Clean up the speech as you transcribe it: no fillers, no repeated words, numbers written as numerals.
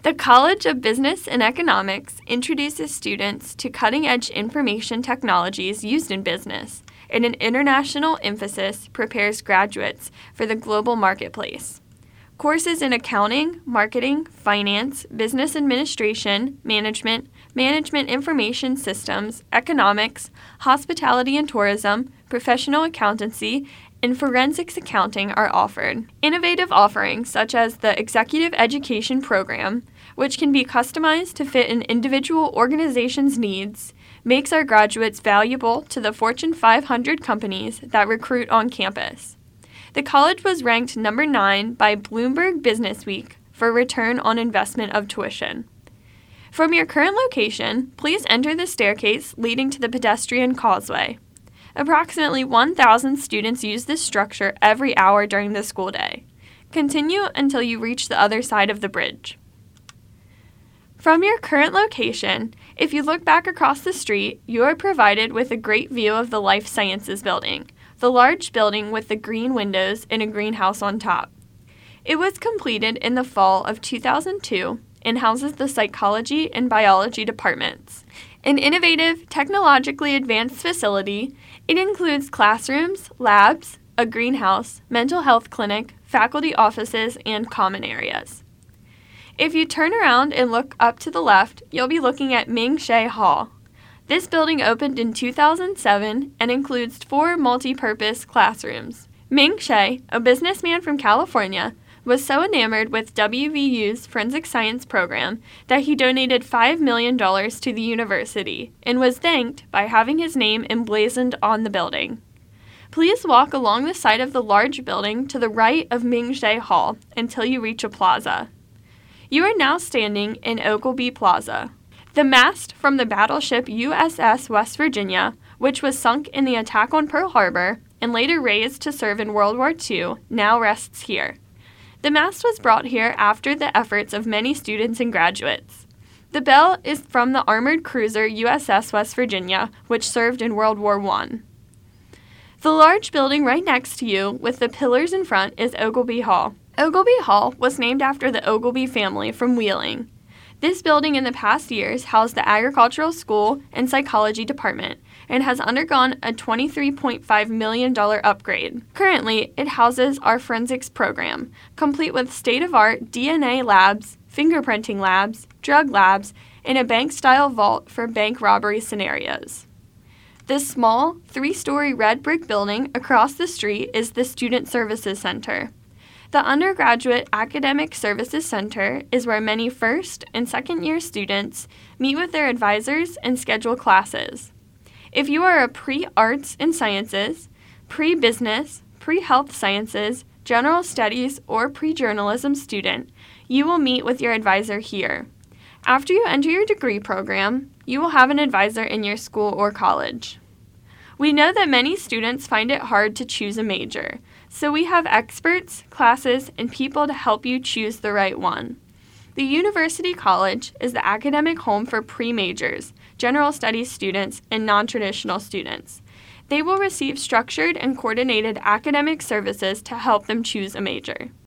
The College of Business and Economics introduces students to cutting-edge information technologies used in business, and an international emphasis prepares graduates for the global marketplace. Courses in accounting, marketing, finance, business administration, management information systems, economics, hospitality and tourism, professional accountancy, and forensics accounting are offered. Innovative offerings such as the Executive Education Program, which can be customized to fit an individual organization's needs, makes our graduates valuable to the Fortune 500 companies that recruit on campus. The college was ranked number 9 by Bloomberg Businessweek for return on investment of tuition. From your current location, please enter the staircase leading to the pedestrian causeway. Approximately 1,000 students use this structure every hour during the school day. Continue until you reach the other side of the bridge. From your current location, if you look back across the street, you are provided with a great view of the Life Sciences Building, the large building with the green windows and a greenhouse on top. It was completed in the fall of 2002 and houses the psychology and biology departments. An innovative, technologically advanced facility, it includes classrooms, labs, a greenhouse, mental health clinic, faculty offices, and common areas. If you turn around and look up to the left, you'll be looking at Ming Hsieh Hall. This building opened in 2007 and includes 4 multi-purpose classrooms. Ming Hsieh, a businessman from California, was so enamored with WVU's forensic science program that he donated $5 million to the university and was thanked by having his name emblazoned on the building. Please walk along the side of the large building to the right of Ming Hsieh Hall until you reach a plaza. You are now standing in Oglebay Plaza. The mast from the battleship USS West Virginia, which was sunk in the attack on Pearl Harbor and later raised to serve in World War II, now rests here. The mast was brought here after the efforts of many students and graduates. The bell is from the armored cruiser USS West Virginia, which served in World War I. The large building right next to you, with the pillars in front, is Oglebay Hall. Oglebay Hall was named after the Oglebay family from Wheeling. This building in the past years housed the Agricultural School and Psychology Department and has undergone a $23.5 million upgrade. Currently, it houses our forensics program, complete with state-of-art DNA labs, fingerprinting labs, drug labs, and a bank-style vault for bank robbery scenarios. This small, 3-story red brick building across the street is the Student Services Center. The Undergraduate Academic Services Center is where many first and second-year students meet with their advisors and schedule classes. If you are a pre-arts and sciences, pre-business, pre-health sciences, general studies, or pre-journalism student, you will meet with your advisor here. After you enter your degree program, you will have an advisor in your school or college. We know that many students find it hard to choose a major, so we have experts, classes, and people to help you choose the right one. The University College is the academic home for pre-majors, general studies students, and non-traditional students. They will receive structured and coordinated academic services to help them choose a major.